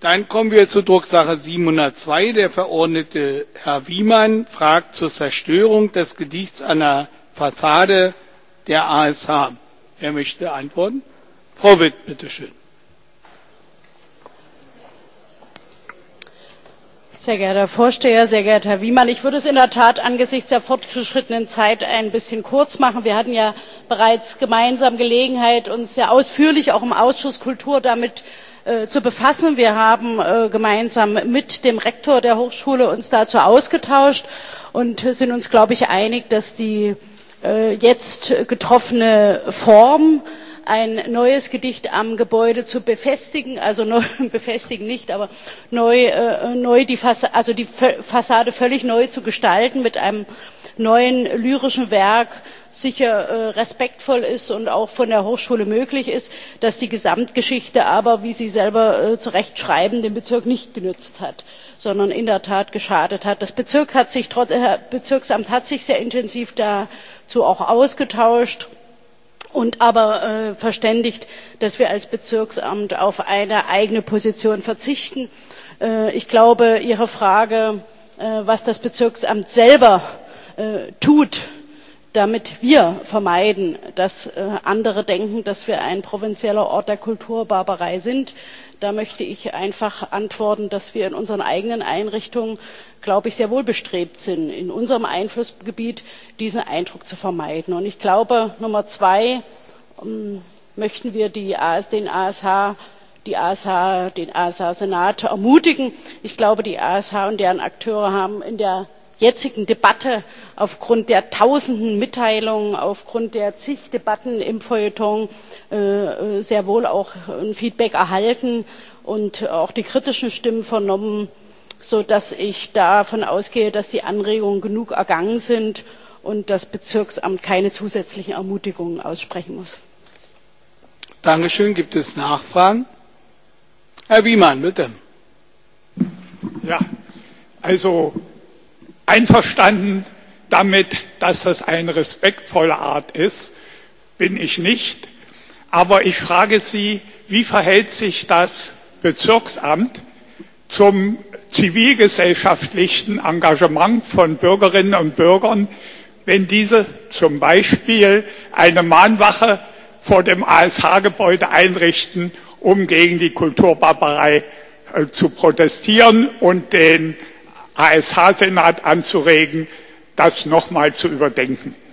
Dann kommen wir zur Drucksache 702. Der Verordnete Herr Wiemann fragt zur Zerstörung des Gedichts an der Fassade der ASH. Wer möchte antworten? Frau Witt, bitteschön. Sehr geehrter Herr Vorsteher, sehr geehrter Herr Wiemann, ich würde es in der Tat angesichts der fortgeschrittenen Zeit ein bisschen kurz machen. Wir hatten ja bereits gemeinsam Gelegenheit, uns sehr ausführlich auch im Ausschuss Kultur damit zu befassen. Wir haben gemeinsam mit dem Rektor der Hochschule uns dazu ausgetauscht und sind uns, glaube ich, einig, dass die jetzt getroffene Form, ein neues Gedicht am Gebäude zu befestigen, also neu, befestigen nicht, aber die Fassade völlig neu zu gestalten mit einem neuen lyrischen Werk sicher respektvoll ist und auch von der Hochschule möglich ist, dass die Gesamtgeschichte aber, wie Sie selber zu Recht schreiben, dem Bezirk nicht genützt hat, sondern in der Tat geschadet hat. Das Bezirksamt hat sich sehr intensiv dazu auch ausgetauscht und aber verständigt, dass wir als Bezirksamt auf eine eigene Position verzichten. Ich glaube, Ihre Frage, was das Bezirksamt selber tut, damit wir vermeiden, dass andere denken, dass wir ein provinzieller Ort der Kulturbarbarei sind. Da möchte ich einfach antworten, dass wir in unseren eigenen Einrichtungen, glaube ich, sehr wohl bestrebt sind, in unserem Einflussgebiet diesen Eindruck zu vermeiden. Und ich glaube, Nummer 2, möchten wir den ASH-Senat ermutigen. Ich glaube, die ASH und deren Akteure haben in der jetzigen Debatte aufgrund der tausenden Mitteilungen, aufgrund der zig Debatten im Feuilleton sehr wohl auch ein Feedback erhalten und auch die kritischen Stimmen vernommen, sodass ich davon ausgehe, dass die Anregungen genug ergangen sind und das Bezirksamt keine zusätzlichen Ermutigungen aussprechen muss. Dankeschön. Gibt es Nachfragen? Herr Wiemann, bitte. Ja, also einverstanden damit, dass das eine respektvolle Art ist, bin ich nicht. Aber ich frage Sie, wie verhält sich das Bezirksamt zum zivilgesellschaftlichen Engagement von Bürgerinnen und Bürgern, wenn diese zum Beispiel eine Mahnwache vor dem ASH-Gebäude einrichten, um gegen die Kulturbarbarei zu protestieren und den ASH-Senat anzuregen, das nochmal zu überdenken.